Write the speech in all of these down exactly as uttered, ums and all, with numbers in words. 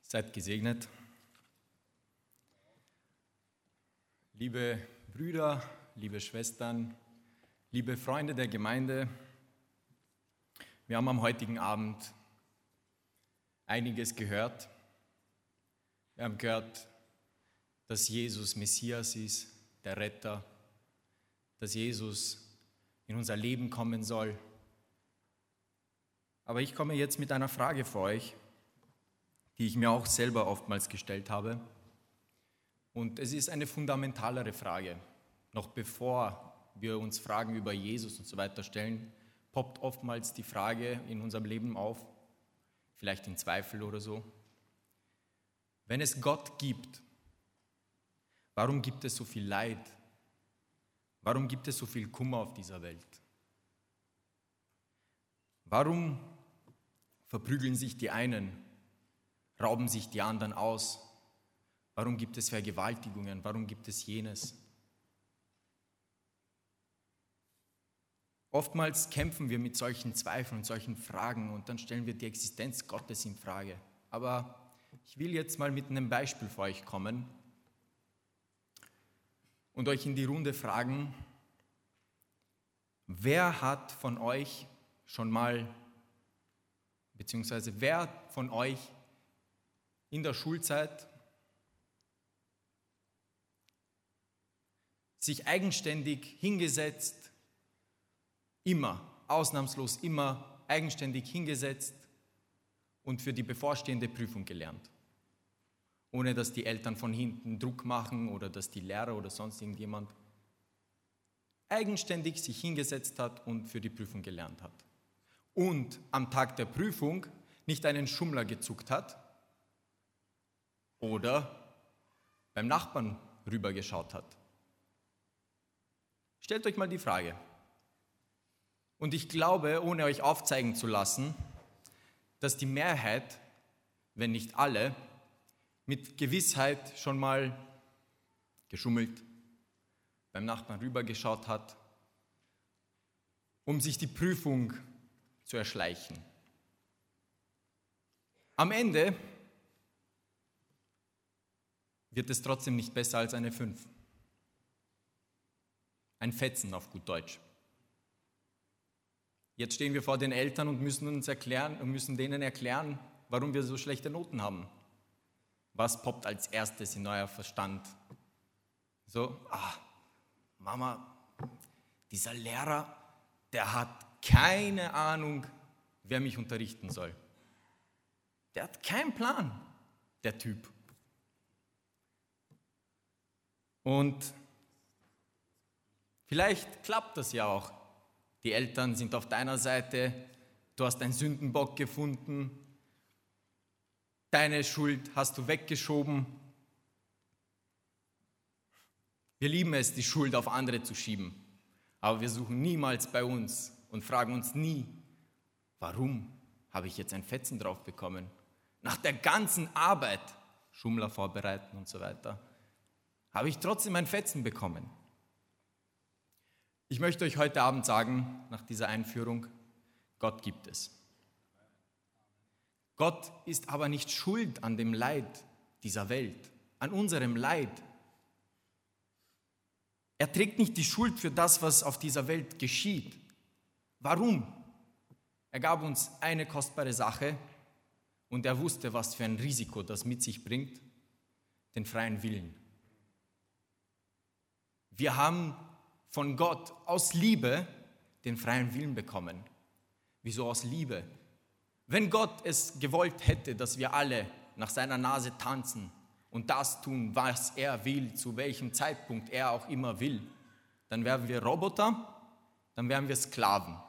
Seid gesegnet. Liebe Brüder, liebe Schwestern, liebe Freunde der Gemeinde, wir haben am heutigen Abend einiges gehört. Wir haben gehört, dass Jesus Messias ist, der Retter, dass Jesus in unser Leben kommen soll. Aber ich komme jetzt mit einer Frage vor euch, die ich mir auch selber oftmals gestellt habe. Und es ist eine fundamentalere Frage. Noch bevor wir uns Fragen über Jesus und so weiter stellen, poppt oftmals die Frage in unserem Leben auf, vielleicht in Zweifel oder so. Wenn es Gott gibt, warum gibt es so viel Leid? Warum gibt es so viel Kummer auf dieser Welt? Warum verprügeln sich die einen, rauben sich die anderen aus? Warum gibt es Vergewaltigungen? Warum gibt es jenes? Oftmals kämpfen wir mit solchen Zweifeln und solchen Fragen und dann stellen wir die Existenz Gottes in Frage. Aber ich will jetzt mal mit einem Beispiel für euch kommen und euch in die Runde fragen, wer hat von euch schon mal, beziehungsweise wer von euch in der Schulzeit sich eigenständig hingesetzt, immer, ausnahmslos immer eigenständig hingesetzt und für die bevorstehende Prüfung gelernt, ohne dass die Eltern von hinten Druck machen oder dass die Lehrer oder sonst irgendjemand eigenständig sich hingesetzt hat und für die Prüfung gelernt hat und am Tag der Prüfung nicht einen Schummler gezuckt hat oder beim Nachbarn rübergeschaut hat. Stellt euch mal die Frage. Und ich glaube, ohne euch aufzeigen zu lassen, dass die Mehrheit, wenn nicht alle, mit Gewissheit schon mal geschummelt, beim Nachbarn rübergeschaut hat, um sich die Prüfung zu erschleichen. Am Ende wird es trotzdem nicht besser als eine fünf. Ein Fetzen auf gut Deutsch. Jetzt stehen wir vor den Eltern und müssen uns erklären und müssen denen erklären, warum wir so schlechte Noten haben. Was poppt als erstes in euer Verstand? So, ah, Mama, dieser Lehrer, der hat keine Ahnung, wer mich unterrichten soll. Der hat keinen Plan, der Typ. Und vielleicht klappt das ja auch. Die Eltern sind auf deiner Seite, du hast einen Sündenbock gefunden, deine Schuld hast du weggeschoben. Wir lieben es, die Schuld auf andere zu schieben, aber wir suchen niemals bei uns und fragen uns nie, warum habe ich jetzt ein Fetzen drauf bekommen? Nach der ganzen Arbeit, Schummler vorbereiten und so weiter, habe ich trotzdem ein Fetzen bekommen. Ich möchte euch heute Abend sagen, nach dieser Einführung, Gott gibt es. Gott ist aber nicht schuld an dem Leid dieser Welt, an unserem Leid. Er trägt nicht die Schuld für das, was auf dieser Welt geschieht. Warum? Er gab uns eine kostbare Sache und er wusste, was für ein Risiko das mit sich bringt, den freien Willen. Wir haben von Gott aus Liebe den freien Willen bekommen. Wieso aus Liebe? Wenn Gott es gewollt hätte, dass wir alle nach seiner Nase tanzen und das tun, was er will, zu welchem Zeitpunkt er auch immer will, dann wären wir Roboter, dann wären wir Sklaven.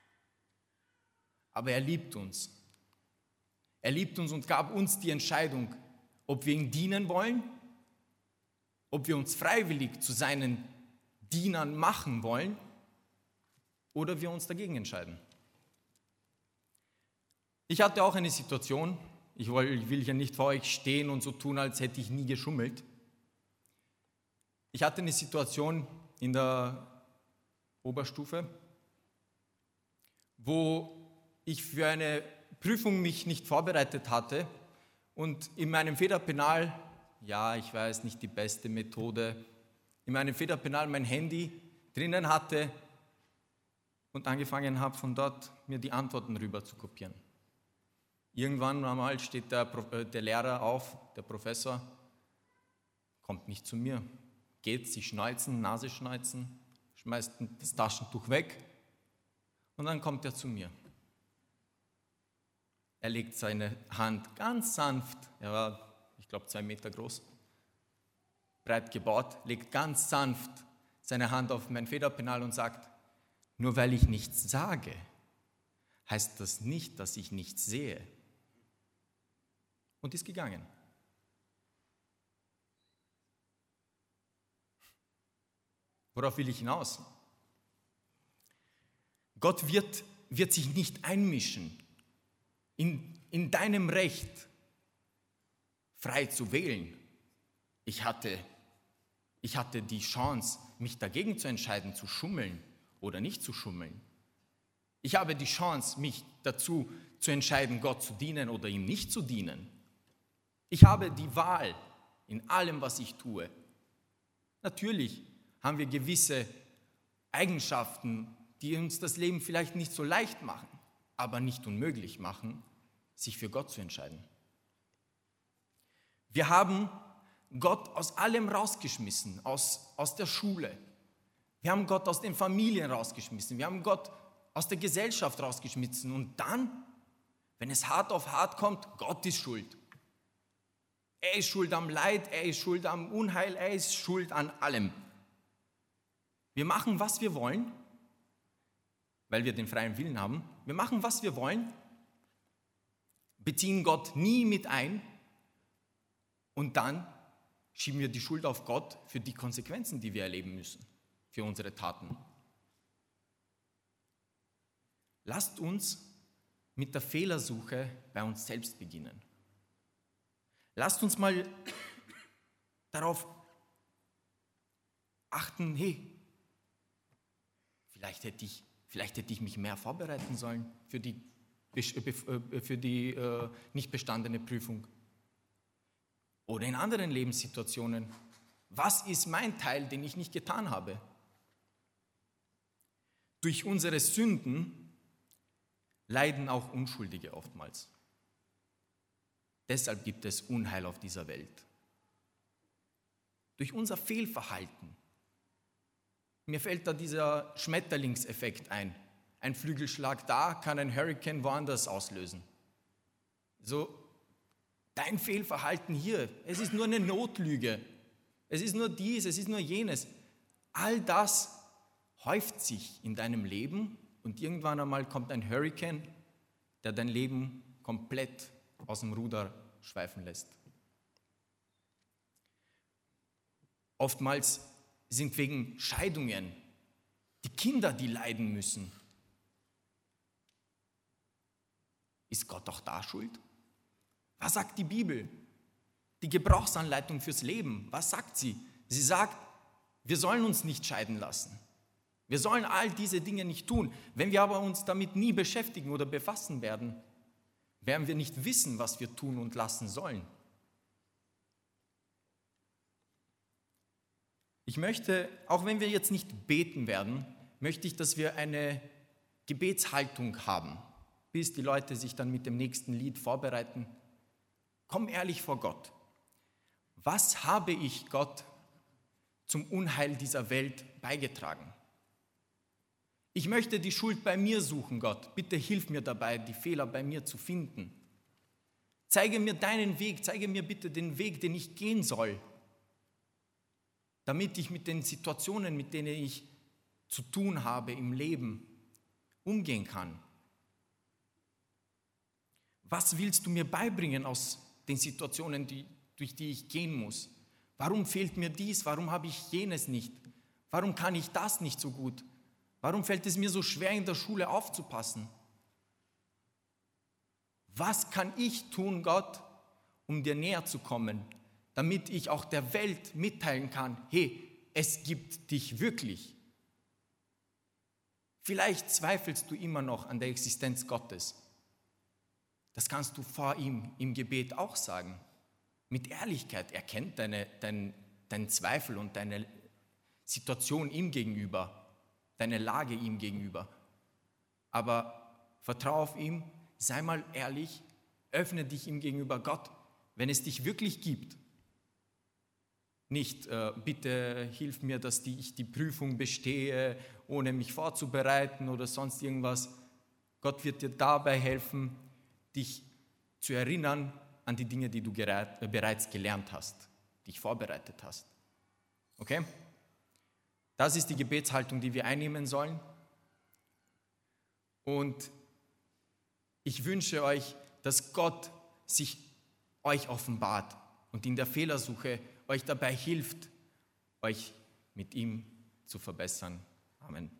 Aber er liebt uns. Er liebt uns und gab uns die Entscheidung, ob wir ihm dienen wollen, ob wir uns freiwillig zu seinen Dienern machen wollen oder wir uns dagegen entscheiden. Ich hatte auch eine Situation, ich will hier nicht vor euch stehen und so tun, als hätte ich nie geschummelt. Ich hatte eine Situation in der Oberstufe, wo ich für eine Prüfung mich nicht vorbereitet hatte und in meinem Federpenal, ja, ich weiß, nicht die beste Methode, in meinem Federpenal mein Handy drinnen hatte und angefangen habe, von dort mir die Antworten rüber zu kopieren. Irgendwann einmal steht der, der Lehrer auf, der Professor, kommt nicht zu mir, geht sich schneuzen, Nase schneuzen, schmeißt das Taschentuch weg und dann kommt er zu mir. Er legt seine Hand ganz sanft, er war, ich glaube, zwei Meter groß, breit gebaut, legt ganz sanft seine Hand auf mein Federpenal und sagt, nur weil ich nichts sage, heißt das nicht, dass ich nichts sehe. Und ist gegangen. Worauf will ich hinaus? Gott wird, wird sich nicht einmischen in, in deinem Recht, frei zu wählen. Ich hatte, ich hatte die Chance, mich dagegen zu entscheiden, zu schummeln oder nicht zu schummeln. Ich habe die Chance, mich dazu zu entscheiden, Gott zu dienen oder ihm nicht zu dienen. Ich habe die Wahl in allem, was ich tue. Natürlich haben wir gewisse Eigenschaften, die uns das Leben vielleicht nicht so leicht machen, aber nicht unmöglich machen, sich für Gott zu entscheiden. Wir haben Gott aus allem rausgeschmissen, aus, aus der Schule. Wir haben Gott aus den Familien rausgeschmissen. Wir haben Gott aus der Gesellschaft rausgeschmissen. Und dann, wenn es hart auf hart kommt, Gott ist schuld. Er ist schuld am Leid, er ist schuld am Unheil, er ist schuld an allem. Wir machen, was wir wollen, weil wir den freien Willen haben. Wir machen, was wir wollen, beziehen Gott nie mit ein und dann schieben wir die Schuld auf Gott für die Konsequenzen, die wir erleben müssen, für unsere Taten. Lasst uns mit der Fehlersuche bei uns selbst beginnen. Lasst uns mal darauf achten, hey, vielleicht hätte ich, vielleicht hätte ich mich mehr vorbereiten sollen für die, für die äh, nicht bestandene Prüfung. Oder in anderen Lebenssituationen, was ist mein Teil, den ich nicht getan habe? Durch unsere Sünden leiden auch Unschuldige oftmals. Deshalb gibt es Unheil auf dieser Welt. Durch unser Fehlverhalten. Mir fällt da dieser Schmetterlingseffekt ein. Ein Flügelschlag da kann ein Hurrikan woanders auslösen. So, dein Fehlverhalten hier, es ist nur eine Notlüge. Es ist nur dies, es ist nur jenes. All das häuft sich in deinem Leben und irgendwann einmal kommt ein Hurrikan, der dein Leben komplett aus dem Ruder schweifen lässt. Oftmals sind wegen Scheidungen die Kinder, die leiden müssen. Ist Gott auch da schuld? Was sagt die Bibel? Die Gebrauchsanleitung fürs Leben, was sagt sie? Sie sagt, wir sollen uns nicht scheiden lassen. Wir sollen all diese Dinge nicht tun. Wenn wir aber uns damit nie beschäftigen oder befassen werden, werden wir nicht wissen, was wir tun und lassen sollen. Ich möchte, auch wenn wir jetzt nicht beten werden, möchte ich, dass wir eine Gebetshaltung haben, bis die Leute sich dann mit dem nächsten Lied vorbereiten. Komm ehrlich vor Gott. Was habe ich Gott zum Unheil dieser Welt beigetragen? Ich möchte die Schuld bei mir suchen, Gott. Bitte hilf mir dabei, die Fehler bei mir zu finden. Zeige mir deinen Weg, zeige mir bitte den Weg, den ich gehen soll, damit ich mit den Situationen, mit denen ich zu tun habe im Leben, umgehen kann. Was willst du mir beibringen aus den Situationen, die, durch die ich gehen muss? Warum fehlt mir dies? Warum habe ich jenes nicht? Warum kann ich das nicht so gut? Warum fällt es mir so schwer, in der Schule aufzupassen? Was kann ich tun, Gott, um dir näher zu kommen, damit ich auch der Welt mitteilen kann, hey, es gibt dich wirklich. Vielleicht zweifelst du immer noch an der Existenz Gottes. Das kannst du vor ihm im Gebet auch sagen. Mit Ehrlichkeit. Er kennt deine, dein, deinen Zweifel und deine Situation ihm gegenüber, deine Lage ihm gegenüber. Aber vertraue auf ihn, sei mal ehrlich, öffne dich ihm gegenüber Gott, wenn es dich wirklich gibt. Nicht, äh, bitte hilf mir, dass die, ich die Prüfung bestehe, ohne mich vorzubereiten oder sonst irgendwas. Gott wird dir dabei helfen, dich zu erinnern an die Dinge, die du gerät, äh, bereits gelernt hast, dich vorbereitet hast. Okay? Das ist die Gebetshaltung, die wir einnehmen sollen. Und ich wünsche euch, dass Gott sich euch offenbart und in der Fehlersuche euch dabei hilft, euch mit ihm zu verbessern. Amen.